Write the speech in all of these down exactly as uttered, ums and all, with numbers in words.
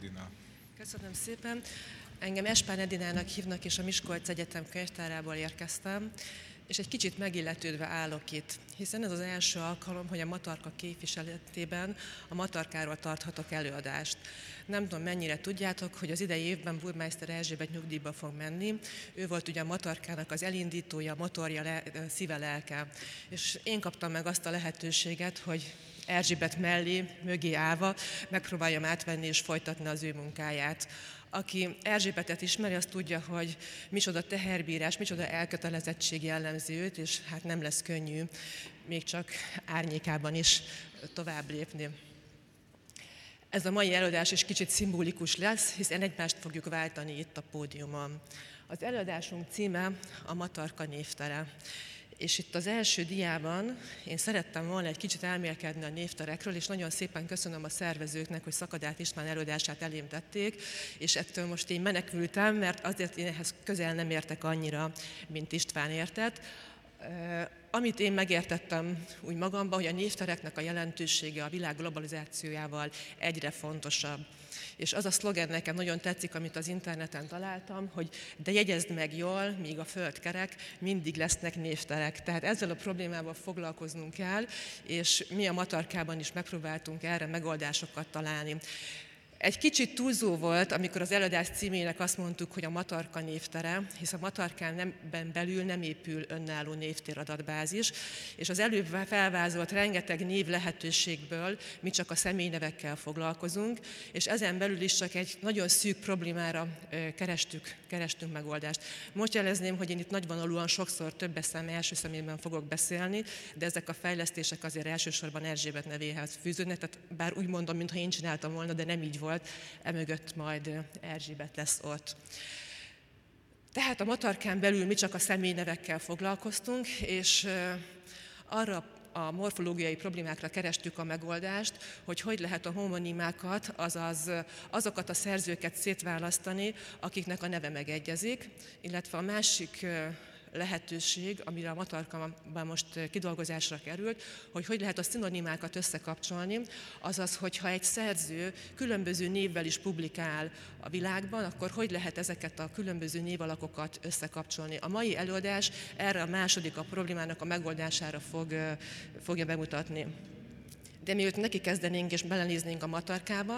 Edina. Köszönöm szépen. Engem Espán Edinának hívnak, és a Miskolc Egyetem könyvtárából érkeztem, és egy kicsit megilletődve állok itt, hiszen ez az első alkalom, hogy a Matarka képviseletében a Matarkáról tarthatok előadást. Nem tudom, mennyire tudjátok, hogy az idei évben Burmeister Erzsébet nyugdíjba fog menni. Ő volt ugye a Matarkának az elindítója, motorja, le, szíve, lelke. És én kaptam meg azt a lehetőséget, hogy Erzsébet mellé, mögé állva megpróbáljam átvenni és folytatni az ő munkáját. Aki Erzsébetet ismeri, az tudja, hogy micsoda teherbírás, micsoda elkötelezettség jellemzi őt, és hát nem lesz könnyű még csak árnyékában is tovább lépni. Ez a mai előadás is kicsit szimbolikus lesz, hiszen egymást fogjuk váltani itt a pódiumon. Az előadásunk címe a Matarka névtere. És itt az első diában én szerettem volna egy kicsit elmélkedni a névterekről, és nagyon szépen köszönöm a szervezőknek, hogy Szakadát István előadását elém tették, és ettől most én menekültem, mert azért én ehhez közel nem értek annyira, mint István értett. Amit én megértettem úgy magamban, hogy a névtereknek a jelentősége a világ globalizációjával egyre fontosabb. És az a szlogen nekem nagyon tetszik, amit az interneten találtam, hogy de jegyezd meg jól, míg a föld kerek, mindig lesznek névterek. Tehát ezzel a problémával foglalkoznunk kell, és mi a Matarkában is megpróbáltunk erre megoldásokat találni. Egy kicsit túlzó volt, amikor az előadás címének azt mondtuk, hogy a Matarka névtere, hisz a Matarkán belül nem épül önálló névtéradatbázis, és az előbb felvázolt rengeteg név lehetőségből mi csak a személynevekkel foglalkozunk, és ezen belül is csak egy nagyon szűk problémára kerestük, kerestünk megoldást. Most jelezném, hogy én itt nagyvonalúan sokszor több eszem első személyben fogok beszélni, de ezek a fejlesztések azért elsősorban Erzsébet nevéhez fűződnek, tehát bár úgy mondom, mintha én csináltam volna, de nem így volt. Emögött majd Erzsébet lesz ott. Tehát a Matarkán belül mi csak a személynevekkel foglalkoztunk, és arra a morfológiai problémákra kerestük a megoldást, hogy hogy lehet a homonimákat, azaz azokat a szerzőket szétválasztani, akiknek a neve megegyezik, illetve a másik lehetőség, amire a Matarkában most kidolgozásra került, hogy hogy lehet a szinonimákat összekapcsolni, azaz, hogyha egy szerző különböző névvel is publikál a világban, akkor hogy lehet ezeket a különböző névalakokat összekapcsolni. A mai előadás erre a második a problémának a megoldására fog, fogja bemutatni. De mielőtt neki kezdenénk és belenéznénk a Matarkába,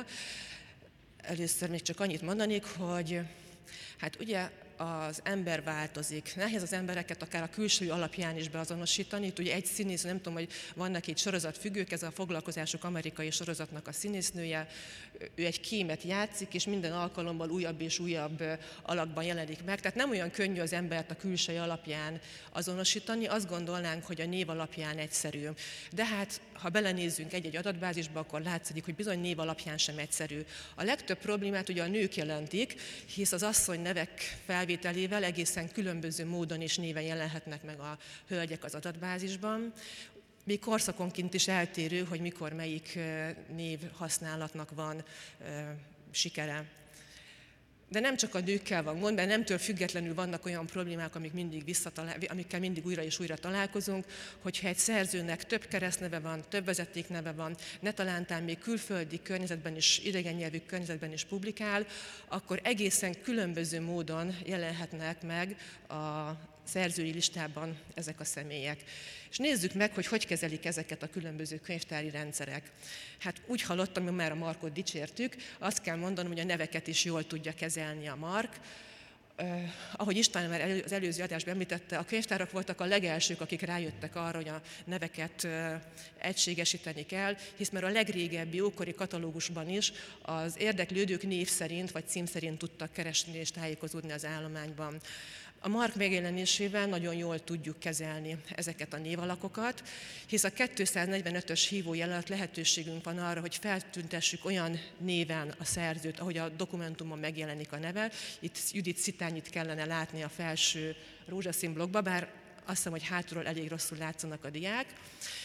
először még csak annyit mondanék, hogy hát ugye az ember változik. Nehéz az embereket akár a külső alapján is beazonosítani. Itt ugye egy színész, nem tudom, hogy vannak itt sorozatfüggők, ez a Foglalkozások amerikai sorozatnak a színésznője. Ő egy kémet játszik, és minden alkalommal újabb és újabb alakban jelenik meg. Tehát nem olyan könnyű az embert a külső alapján azonosítani. Azt gondolnánk, hogy a név alapján egyszerű. De hát, ha belenézzünk egy-egy adatbázisba, akkor látszik, hogy bizony név alapján sem egyszerű. A legtöbb problémát ugye a nők jelentik, hisz az asszony nevek felvételével egészen különböző módon és néven jelenhetnek meg a hölgyek az adatbázisban. Még korszakonként is eltérő, hogy mikor melyik név használatnak van sikere. De nem csak a nőkkel van gond, mert nemtől függetlenül vannak olyan problémák, amik mindig visszatalál, amikkel mindig újra és újra találkozunk, hogyha egy szerzőnek több keresztneve van, több vezetékneve van, ne talántán még külföldi környezetben is, idegen nyelvű környezetben is publikál, akkor egészen különböző módon jelenhetnek meg a szerzői listában ezek a személyek. És nézzük meg, hogy hogy kezelik ezeket a különböző könyvtári rendszerek. Hát úgy hallottam, hogy már a Markot dicsértük, azt kell mondanom, hogy a neveket is jól tudja kezelni a Mark. Uh, ahogy István már elő, az előző adásban említette, a könyvtárak voltak a legelsők, akik rájöttek arra, hogy a neveket uh, egységesíteni kell, hisz már a legrégebbi ókori katalógusban is az érdeklődők név szerint vagy cím szerint tudtak keresni és tájékozódni az állományban. A Mark megjelenésével nagyon jól tudjuk kezelni ezeket a névalakokat, hisz a kétszáznegyvenötös hívójel alatt lehetőségünk van arra, hogy feltüntessük olyan néven a szerzőt, ahogy a dokumentumon megjelenik a neve. Itt Judit Szitányit kellene látni a felső rózsaszín blokkba, bár azt hiszem, hogy hátulról elég rosszul látszanak a diák.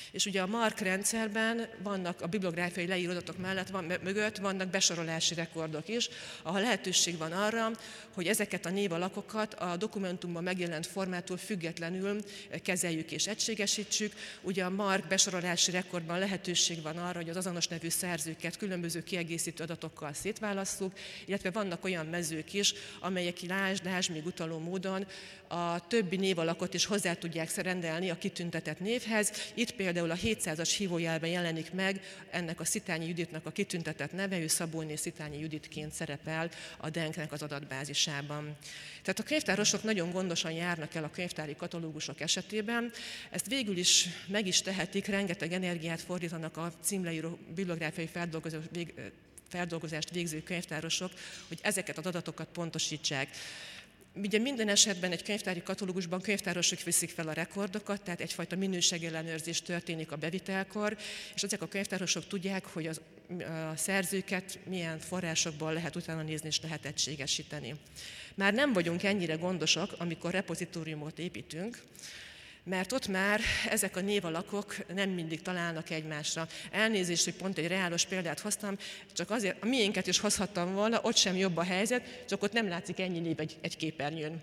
És ugye a Mark rendszerben vannak a bibliográfiai leíró adatok mellett van, mögött vannak besorolási rekordok is, ahol lehetőség van arra, hogy ezeket a névalakokat a dokumentumban megjelent formától függetlenül kezeljük és egységesítsük. Ugye a Mark besorolási rekordban lehetőség van arra, hogy az azonos nevű szerzőket különböző kiegészítő adatokkal szétválasszuk, illetve vannak olyan mezők is, amelyek lásd, lásd még utaló módon a többi névalakot is hozzá tudják rendelni a kitüntetett névhez. Itt például a hétszázas hívójelben jelenik meg ennek a Szitányi Juditnak a kitüntetett neve, ő Szabóné Szitányi Juditként szerepel a Denknek az adatbázisában. Tehát a könyvtárosok nagyon gondosan járnak el a könyvtári katalógusok esetében, ezt végül is meg is tehetik, rengeteg energiát fordítanak a címleíró bibliográfiai feldolgozás vég, feldolgozást végző könyvtárosok, hogy ezeket az adatokat pontosítsák. Ugye minden esetben egy könyvtári katalógusban könyvtárosok viszik fel a rekordokat, tehát egyfajta minőségellenőrzés történik a bevitelkor, és ezek a könyvtárosok tudják, hogy az, a szerzőket milyen forrásokból lehet utána nézni és lehet egységesíteni. Már nem vagyunk ennyire gondosak, amikor repozitóriumot építünk, mert ott már ezek a névalakok nem mindig találnak egymásra. Elnézést, hogy pont egy reálos példát hoztam, csak azért, a miénket is hozhattam volna, ott sem jobb a helyzet, csak ott nem látszik ennyi név egy, egy képernyőn.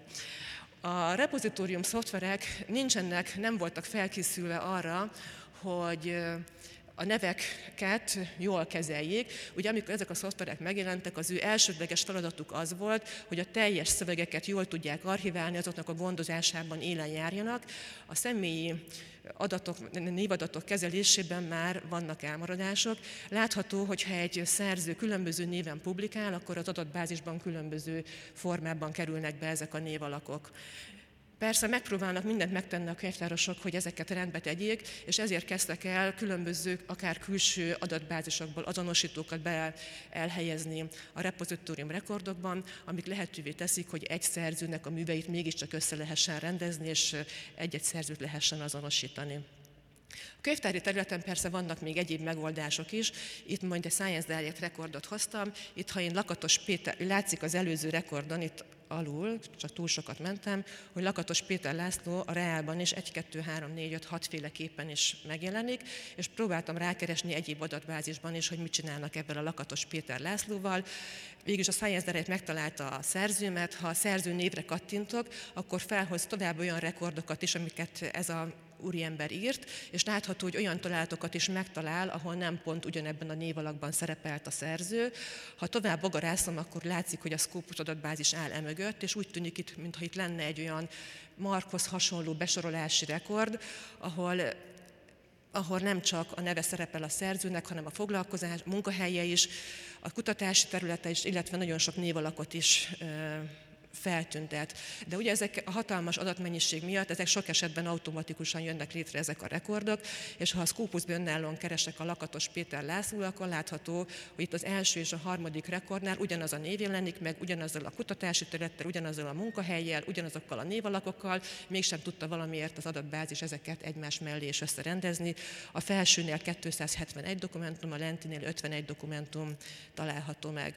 A repozitórium szoftverek nincsenek, nem voltak felkészülve arra, hogy a neveket jól kezeljék. Ugye amikor ezek a szoftverek megjelentek, az ő elsődleges feladatuk az volt, hogy a teljes szövegeket jól tudják archiválni, azoknak a gondozásában élen járjanak. A személyi adatok, névadatok kezelésében már vannak elmaradások. Látható, hogyha egy szerző különböző néven publikál, akkor az adatbázisban különböző formában kerülnek be ezek a névalakok. Persze megpróbálnak mindent megtenni a könyvtárosok, hogy ezeket rendbe tegyék, és ezért kezdtek el különböző, akár külső adatbázisokból azonosítókat be elhelyezni a repozitórium rekordokban, amik lehetővé teszik, hogy egy szerzőnek a műveit mégiscsak össze lehessen rendezni, és egy-egy szerzőt lehessen azonosítani. A könyvtári területen persze vannak még egyéb megoldások is. Itt majd egy Science Direct rekordot hoztam. Itt, ha én Lakatos Péter, látszik az előző rekordon, itt alul, csak túl sokat mentem, hogy Lakatos Péter László a reálban is egy, kettő, három, négy, öt, hat féleképpen is megjelenik, és próbáltam rákeresni egyéb adatbázisban is, hogy mit csinálnak ebben a Lakatos Péter Lászlóval. Végülis a Science Direct megtalálta a szerzőmet, ha a szerző névre kattintok, akkor felhoz tovább olyan rekordokat is, amiket ez a úriember írt, és látható, hogy olyan találatokat is megtalál, ahol nem pont ugyanebben a névalakban szerepelt a szerző. Ha tovább bogarászom, akkor látszik, hogy a Scopus adatbázis áll emögött, és úgy tűnik itt, mintha itt lenne egy olyan Markhoz hasonló besorolási rekord, ahol ahol nem csak a neve szerepel a szerzőnek, hanem a foglalkozás, munkahelye is, a kutatási területe is, illetve nagyon sok névalakot is feltüntet. De ugye ezek a hatalmas adatmennyiség miatt, ezek sok esetben automatikusan jönnek létre ezek a rekordok, és ha a Scopusban önállóan keresek a Lakatos Péter László, akkor látható, hogy itt az első és a harmadik rekordnál ugyanaz a név jelenik meg, ugyanazzal a kutatási területtel, ugyanazzal a munkahellyel, ugyanazokkal a névalakokkal, mégsem tudta valamiért az adatbázis ezeket egymás mellé és összerendezni. A felsőnél kétszázhetvenegy dokumentum, a lentinél ötvenegy dokumentum található meg.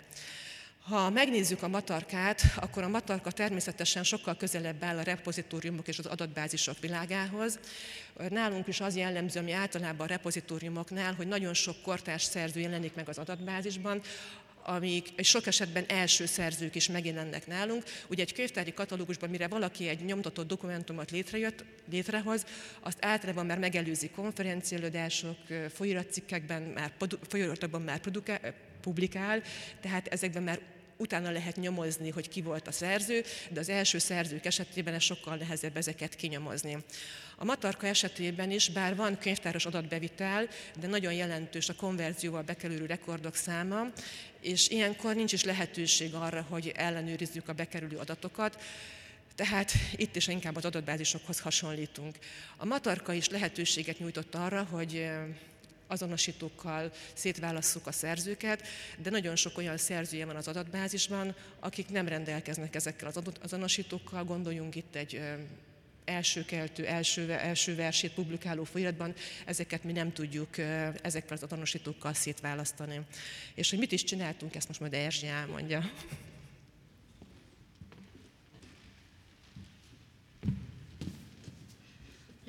Ha megnézzük a matarkát, akkor a matarka természetesen sokkal közelebb áll a repozitóriumok és az adatbázisok világához. Nálunk is az jellemző, ami általában a repozitóriumoknál, hogy nagyon sok kortárs szerző jelenik meg az adatbázisban, amik sok esetben első szerzők is megjelennek nálunk. Ugye egy könyvtári katalógusban, mire valaki egy nyomtatott dokumentumot létrejött, létrehoz, azt általában már megelőzi konferenciaelőadások, folyóiratcikkekben, már, folyóiratokban már publikál, tehát ezekben már utána lehet nyomozni, hogy ki volt a szerző, de az első szerzők esetében ez sokkal nehezebb ezeket kinyomozni. A matarka esetében is, bár van könyvtáros adatbevitel, de nagyon jelentős a konverzióval bekerülő rekordok száma, és ilyenkor nincs is lehetőség arra, hogy ellenőrizzük a bekerülő adatokat, tehát itt is inkább az adatbázisokhoz hasonlítunk. A matarka is lehetőséget nyújtott arra, hogy azonosítókkal szétválasszuk a szerzőket, de nagyon sok olyan szerzője van az adatbázisban, akik nem rendelkeznek ezekkel az azonosítókkal. Gondoljunk itt egy elsőkeltő, első, első versét publikáló folyiratban, ezeket mi nem tudjuk ezekkel az azonosítókkal szétválasztani. És hogy mit is csináltunk, ezt most majd Erzsi elmondja.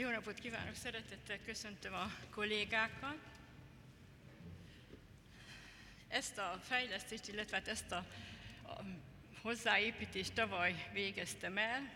Jó napot kívánok, szeretettel köszöntöm a kollégákat. Ezt a fejlesztést, illetve hát ezt a, a hozzáépítést tavaly végeztem el.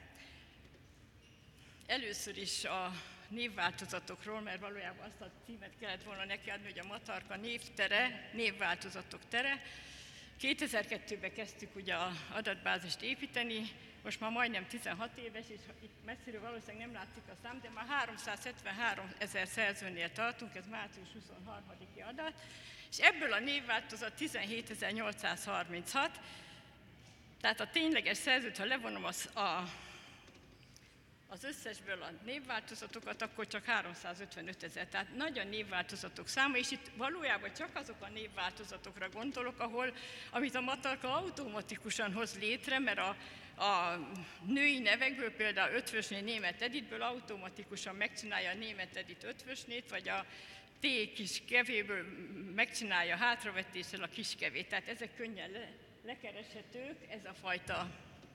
Először is a névváltozatokról, mert valójában azt a címet kellett volna neki adni, hogy a Matarka névtere, névváltozatok tere. kétezer-kettőben kezdtük ugye az adatbázist építeni, most már majdnem tizenhat éves, és itt messziről valószínűleg nem látszik a szám, de már háromszázhetvenhárom ezer szerzőnél tartunk, ez március huszonharmadiki adat, és ebből a névváltozat tizenhétezer-nyolcszázharminchat, tehát a tényleges szerzőt, ha levonom az, a, az összesből a névváltozatokat, akkor csak háromszázötvenöt ezer, tehát nagy a névváltozatok száma, és itt valójában csak azok a névváltozatokra gondolok, ahol, amit a Matarka automatikusan hoz létre, mert a, a női nevekből, például Ötvösné Német Editből automatikusan megcsinálja a Német Edit Ötvösnét, vagy a T kis kevéből megcsinálja hátravetéssel a kis kevét, tehát ezek könnyen le, lekereshetők, ez a fajta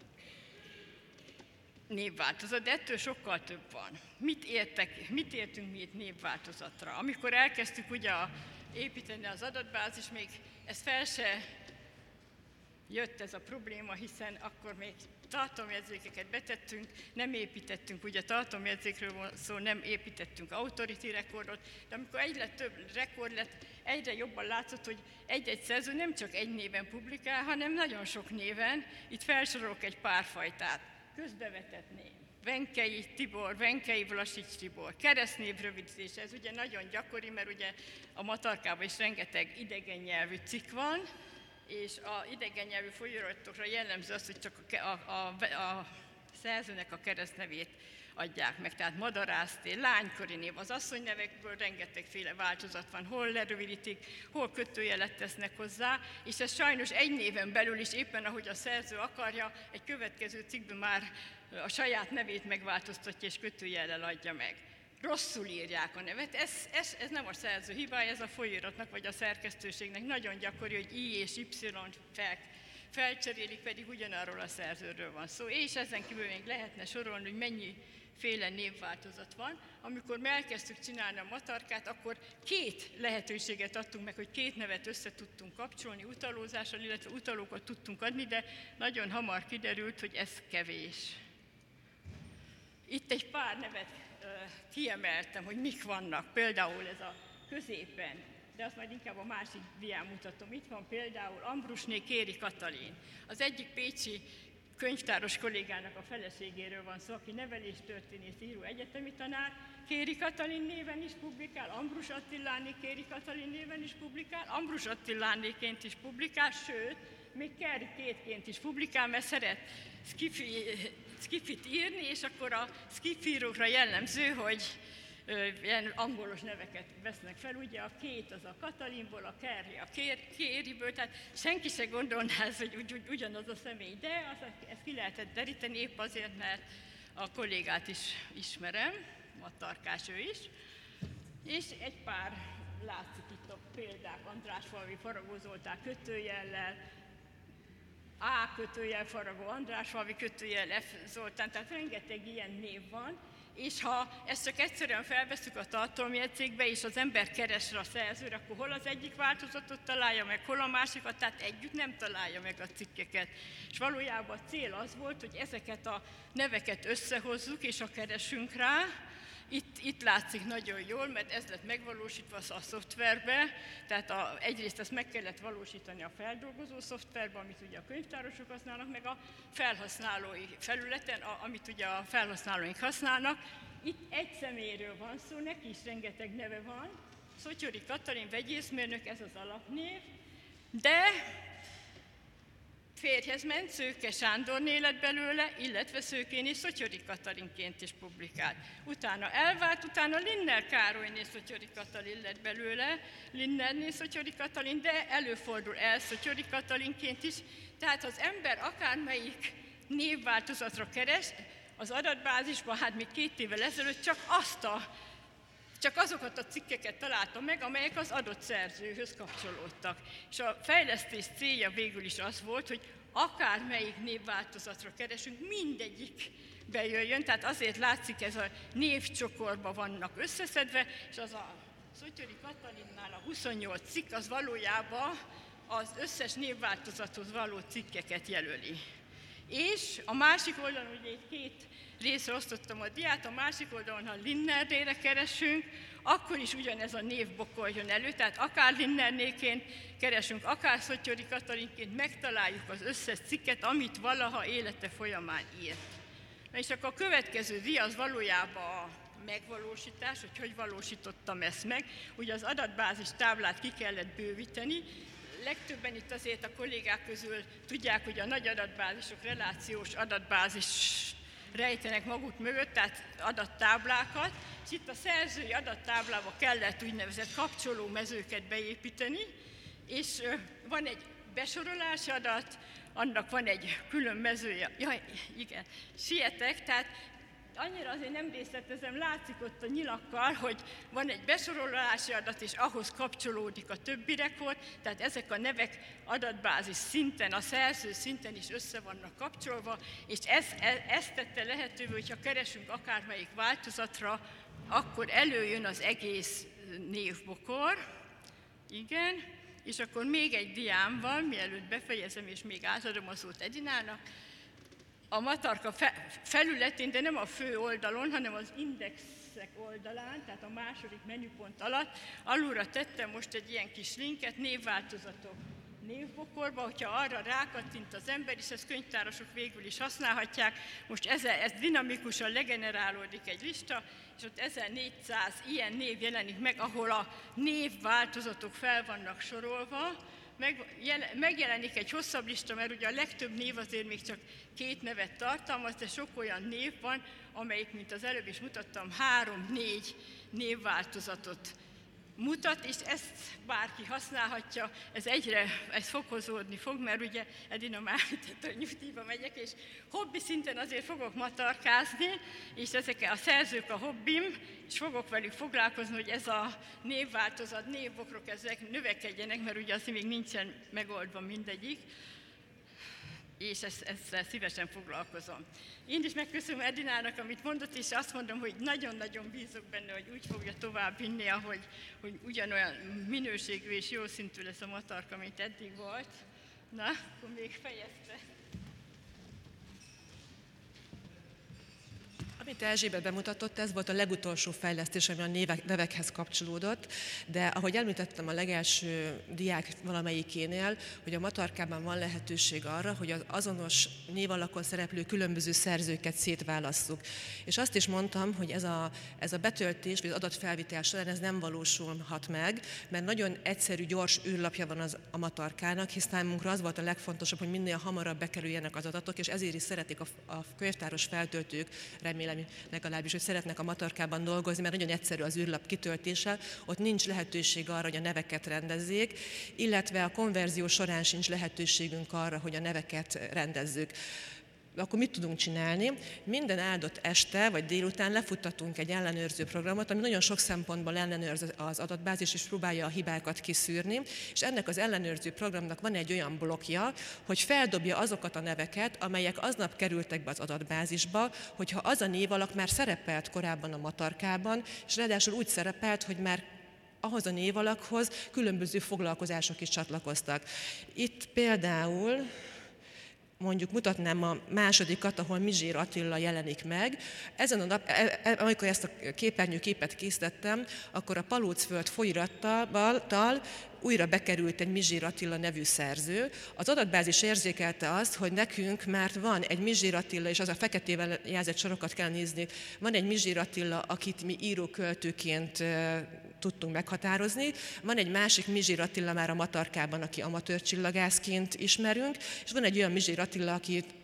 névváltozat, de ettől sokkal több van. Mit, értek, mit értünk mi itt névváltozatra? Amikor elkezdtük ugye a, építeni az adatbázis, még ez fel se jött ez a probléma, hiszen akkor még tartalomjegyzékeket betettünk, nem építettünk, ugye tartalomjegyzékről van szó, nem építettünk authority rekordot, de amikor egyre több rekord lett, egyre jobban látszott, hogy egy-egy szerző nem csak egy néven publikál, hanem nagyon sok néven. Itt felsorolok egy pár fajtát. Közbevetett név. Venkei Tibor, Venkei Vlasics Tibor, keresztnév rövidítése, ez ugye nagyon gyakori, mert ugye a Matarkában is rengeteg idegen nyelvű cikk van, és az idegen nyelvű folyóiratokra jellemző az, hogy csak a, a, a, a szerzőnek a keresztnevét adják meg. Tehát Madarászté, lánykori név, az asszonynevekből rengetegféle változat van, hol lerövidítik, hol kötőjelet tesznek hozzá, és ez sajnos egy néven belül is, éppen ahogy a szerző akarja, egy következő cikkben már a saját nevét megváltoztatja és kötőjellel adja meg. Rosszul írják a nevet, ez, ez, ez nem a szerző hibája, ez a folyóiratnak vagy a szerkesztőségnek nagyon gyakori, hogy I és Y fel, felcserélik, pedig ugyanarról a szerzőről van szó. És ezen kívül még lehetne sorolni, hogy mennyiféle névváltozat van. Amikor mi elkezdtük csinálni a Matarkát, akkor két lehetőséget adtunk meg, hogy két nevet össze tudtunk kapcsolni utalózással, illetve utalókat tudtunk adni, de nagyon hamar kiderült, hogy ez kevés. Itt egy pár nevet kiemeltem, hogy mik vannak, például ez a középen, de azt majd inkább a másik dián mutatom. Itt van például Ambrusné Kéri Katalin. Az egyik pécsi könyvtáros kollégának a feleségéről van szó, aki neveléstörténész, író, egyetemi tanár. Kéri Katalin néven is publikál, Ambrus Attiláné Kéri Katalin néven is publikál, Ambrus Attilánéként is publikál, sőt, még Kerry Kétként is publikál, mert szeret skifi, skifit írni, és akkor a skifírókra jellemző, hogy ö, ilyen angolos neveket vesznek fel. Ugye a Két az a Katalinból, a Kerry a Kériből, tehát senki se gondolná, hogy ugy, ugy, ugyanaz a személy, de az, ezt ki lehetett deríteni épp azért, mert a kollégát is ismerem, Matarkás ő is, és egy pár látszik itt a példák, Andrásfalvi Faragó Zoltán kötőjellel, A kötőjel Faragó Andrásfalvi kötőjel F Zoltán, tehát rengeteg ilyen név van, és ha ezt csak egyszerűen felveszünk a tartalomjegyzékbe, és az ember keresre a szerzőre, akkor hol az egyik változatot találja meg, hol a másikat, tehát együtt nem találja meg a cikkeket. És valójában a cél az volt, hogy ezeket a neveket összehozzuk, és ha keresünk rá, Itt, itt látszik nagyon jól, mert ez lett megvalósítva a szoftverbe, tehát a, egyrészt ezt meg kellett valósítani a feldolgozó szoftverbe, amit ugye a könyvtárosok használnak, meg a felhasználói felületen, a, amit ugye a felhasználóink használnak. Itt egy személyről van szó, neki is rengeteg neve van. Szotyori Katalin vegyészmérnök, ez az alapnév, de férjhez ment, Szőke Sándorné lett belőle, illetve Szőkéné Szotyori Katalinként is publikált. Utána elvált, utána Linner Károlyné Szotyori Katalin lett belőle, Linnerné Szotyori Katalin, de előfordul el Szotyori Katalinként is. Tehát az ember akármelyik névváltozatra keres, az adatbázisban, hát még két évvel ezelőtt csak azt a csak azokat a cikkeket találtam meg, amelyek az adott szerzőhöz kapcsolódtak. És a fejlesztés célja végül is az volt, hogy akármelyik névváltozatra keresünk, mindegyik bejöjjön, tehát azért látszik, ez a névcsokorban vannak összeszedve, és az a Szotyori Katalinnál a huszonnyolc cikk, az valójában az összes névváltozathoz való cikkeket jelöli. És a másik oldalon, ugye egy két részre osztottam a diát, a másik oldalon, ha Linnerdére keresünk, akkor is ugyanez a névbokor jön elő, tehát akár Linnernéként keresünk, akár Szotyori Katalinként, megtaláljuk az összes cikket, amit valaha élete folyamán írt. Na és akkor a következő dia az valójában a megvalósítás, hogy hogy valósítottam ezt meg. Ugye az adatbázis táblát ki kellett bővíteni, legtöbben itt azért a kollégák közül tudják, hogy a nagy adatbázisok relációs adatbázis rejtenek maguk mögött, tehát adattáblákat, és itt a szerzői adattáblába kellett úgynevezett kapcsoló mezőket beépíteni, és van egy besorolási adat, annak van egy külön mezője, jaj, igen, sietek, tehát annyira azért nem részletezem, látszik ott a nyilakkal, hogy van egy besorolási adat, és ahhoz kapcsolódik a többi rekord, tehát ezek a nevek adatbázis szinten, a szerző szinten is össze vannak kapcsolva, és ez, ez tette lehetővé, hogyha keresünk akármelyik változatra, akkor előjön az egész névbokor. Igen, és akkor még egy diám van, mielőtt befejezem, és még átadom a szót Edinának. A Matarka felületén, de nem a fő oldalon, hanem az indexek oldalán, tehát a második menüpont alatt, alulra tettem most egy ilyen kis linket, névváltozatok névbokorba, hogyha arra rákattint az ember, és ezt könyvtárosok végül is használhatják. Most ez, ez dinamikusan legenerálódik egy lista, és ott ezernégyszáz ilyen név jelenik meg, ahol a névváltozatok fel vannak sorolva. Meg, jel, megjelenik egy hosszabb lista, mert ugye a legtöbb név azért még csak két nevet tartalmaz, de sok olyan név van, amelyik, mint az előbb is mutattam, három-négy névváltozatot mutat, és ezt bárki használhatja, ez egyre ez fokozódni fog, mert ugye Edina már említette, hogy nyugdíjba megyek, és hobbi szinten azért fogok matarkázni, és ezek a szerzők a hobbim, és fogok velük foglalkozni, hogy ez a névváltozat, névbokrok, ezek növekedjenek, mert ugye azért még nincsen megoldva mindegyik, és ezt, ezzel szívesen foglalkozom. Én is megköszönöm Edinának, amit mondott, és azt mondom, hogy nagyon-nagyon bízok benne, hogy úgy fogja tovább vinni, ahogy, hogy ugyanolyan minőségű és jó szintű lesz a Matarka, mint eddig volt. Na, akkor még fejezve. Amit Erzsébet bemutatott, ez volt a legutolsó fejlesztés, ami a névek, nevekhez kapcsolódott, de ahogy említettem a legelső diák valamelyikénél, hogy a Matarkában van lehetőség arra, hogy az azonos névalakon szereplő különböző szerzőket szétválasszuk. És azt is mondtam, hogy ez a, ez a betöltés, vagy az adatfelvitel során ez nem valósulhat meg, mert nagyon egyszerű, gyors űrlapja van az, a Matarkának, hisz számunkra az volt a legfontosabb, hogy minél hamarabb bekerüljenek az adatok, és ezért is szeretik a, a könyvtáros feltöltők, remélem, legalábbis, hogy szeretnek a Matarkában dolgozni, mert nagyon egyszerű az űrlap kitöltése, ott nincs lehetőség arra, hogy a neveket rendezzék, illetve a konverzió során sincs lehetőségünk arra, hogy a neveket rendezzük. Akkor mit tudunk csinálni? Minden áldott este vagy délután lefuttatunk egy ellenőrző programot, ami nagyon sok szempontból ellenőrz az adatbázis, és próbálja a hibákat kiszűrni, és ennek az ellenőrző programnak van egy olyan blokkja, hogy feldobja azokat a neveket, amelyek aznap kerültek be az adatbázisba, hogyha az a névalak már szerepelt korábban a Matarkában, és ráadásul úgy szerepelt, hogy már ahhoz a névalakhoz különböző foglalkozások is csatlakoztak. Itt például mondjuk mutatnám a másodikat, ahol Mizsér Attila jelenik meg. Ezen a nap, amikor ezt a képernyőképet készítettem, akkor a Palócföld folyóirattal újra bekerült egy Mizsér Attila nevű szerző. Az adatbázis érzékelte azt, hogy nekünk már van egy Mizsér Attila, és az a feketével jelzett sorokat kell nézni, van egy Mizsér Attila, akit mi íróköltőként tudtunk meghatározni. Van egy másik Mizsér Attila már a Matarkában, aki amatőr csillagászként ismerünk, és van egy olyan Mizsér Attila, akit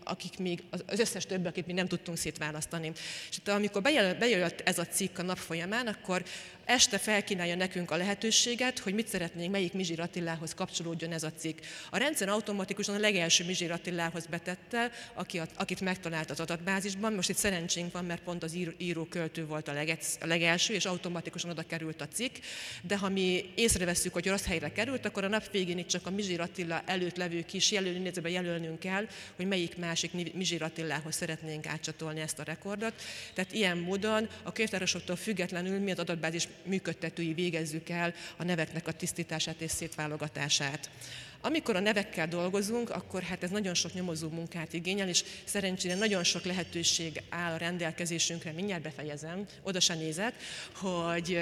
akik még, az összes többi, akit mi nem tudtunk szétválasztani. És itt, amikor bejött ez a cikk a nap folyamán, akkor este felkínálja nekünk a lehetőséget, hogy mit szeretnénk, melyik Mizsér Attilához kapcsolódjon ez a cikk. A rendszer automatikusan a legelső Mizsér Attilához betette, aki, akit megtalált az adatbázisban. Most itt szerencsénk van, mert pont az író-költő volt a, legetsz, a legelső, és automatikusan oda került a cikk. De ha mi észrevesszük, hogy rossz helyre került, akkor a nap végén itt csak a Mizsér Attila előtt levő kis jelölőnézőben jelölnünk kell, hogy melyik másik Mizsér Attilához szeretnénk átcsatolni ezt a rekordot. Tehát ilyen módon a könyvtárosoktól függetlenül mi az adatbázis működtetői végezzük el a neveknek a tisztítását és szétválogatását. Amikor a nevekkel dolgozunk, akkor hát ez nagyon sok nyomozó munkát igényel, és szerencsére nagyon sok lehetőség áll a rendelkezésünkre, mindjárt befejezem, oda se nézek, hogy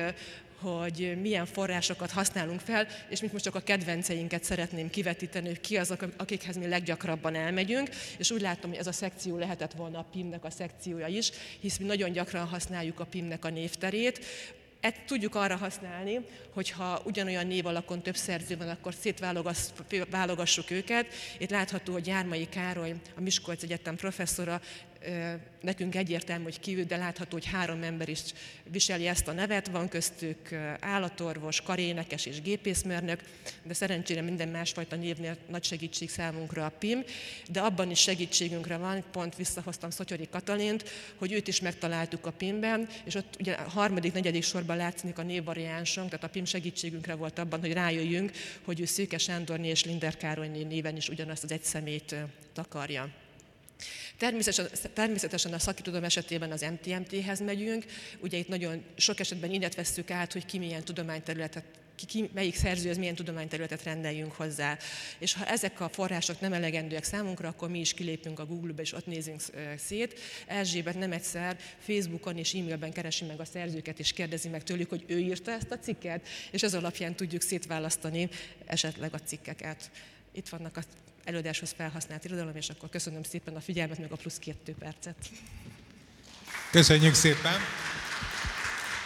hogy milyen forrásokat használunk fel, és mint most csak a kedvenceinket szeretném kivetíteni, hogy ki azok, akikhez mi leggyakrabban elmegyünk, és úgy látom, hogy ez a szekció lehetett volna a pé i em-nek a szekciója is, hisz mi nagyon gyakran használjuk a pé i em-nek a névterét. Ezt tudjuk arra használni, hogyha ugyanolyan név alakon több szerző van, akkor szétválogassuk őket. Itt látható, hogy Gyármai Károly, a Miskolci Egyetem professzora, nekünk egyértelmű, hogy ki, de látható, hogy három ember is viseli ezt a nevet, van köztük állatorvos, karénekes és gépészmérnök, de szerencsére minden másfajta névnél nagy segítség számunkra a pé i em, de abban is segítségünkre van, pont visszahoztam Szotyori Katalint, hogy őt is megtaláltuk a pé i em-ben, és ott ugye a harmadik, negyedik sorban látszik a névvariánsunk, tehát a pé i em segítségünkre volt abban, hogy rájöjjünk, hogy ő Szőke Sándorné és Linder Károlyné néven is ugyanazt az egy személyt takarja. Természetesen, természetesen a szakirodalom esetében az em té em té-hez megyünk, ugye itt nagyon sok esetben innen vesszük át, hogy ki milyen tudományterületet, ki, ki, melyik szerzőhöz milyen tudományterületet rendeljünk hozzá. És ha ezek a források nem elegendőek számunkra, akkor mi is kilépünk a Google-be, és ott nézünk szét. Erzsébet nem egyszer Facebookon és e-mailben keresi meg a szerzőket, és kérdezi meg tőlük, hogy ő írta ezt a cikket, és ez alapján tudjuk szétválasztani esetleg a cikkeket. Itt vannak az előadáshoz felhasznált irodalom, és akkor köszönöm szépen a figyelmet, meg a plusz két percet. Köszönjük szépen!